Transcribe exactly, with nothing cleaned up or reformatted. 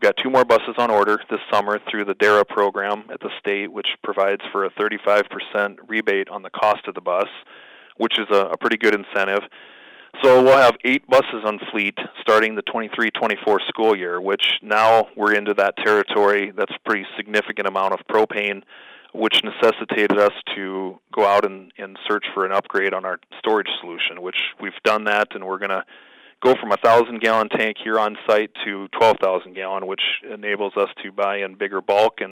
got two more buses on order this summer through the D A R A program at the state, which provides for a thirty-five percent rebate on the cost of the bus, which is a, a pretty good incentive. So we'll have eight buses on fleet starting the twenty-three twenty-four school year, which now we're into that territory. That's a pretty significant amount of propane, which necessitated us to go out and, and search for an upgrade on our storage solution, which we've done that, and we're going to go from a one thousand gallon tank here on site to twelve thousand gallon, which enables us to buy in bigger bulk and